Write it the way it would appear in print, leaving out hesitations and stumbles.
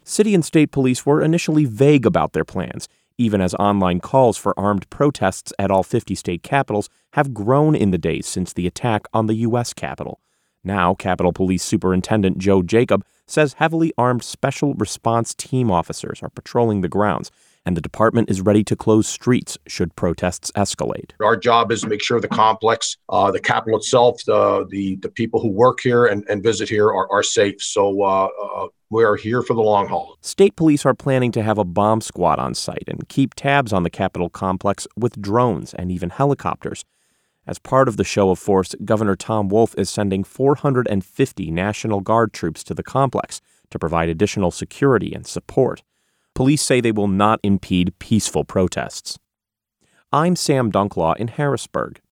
City and state police were initially vague about their plans, even as online calls for armed protests at all 50 state capitals have grown in the days since the attack on the U.S. Capitol. Now, Capitol Police Superintendent Joe Jacob says heavily armed special response team officers are patrolling the grounds, and the department is ready to close streets should protests escalate. Our job is to make sure the complex, the Capitol itself, the people who work here and visit here are safe. So we are here for the long haul. State police are planning to have a bomb squad on site and keep tabs on the Capitol complex with drones and even helicopters. As part of the show of force, Governor Tom Wolf is sending 450 National Guard troops to the complex to provide additional security and support. Police say they will not impede peaceful protests. I'm Sam Dunklaw in Harrisburg.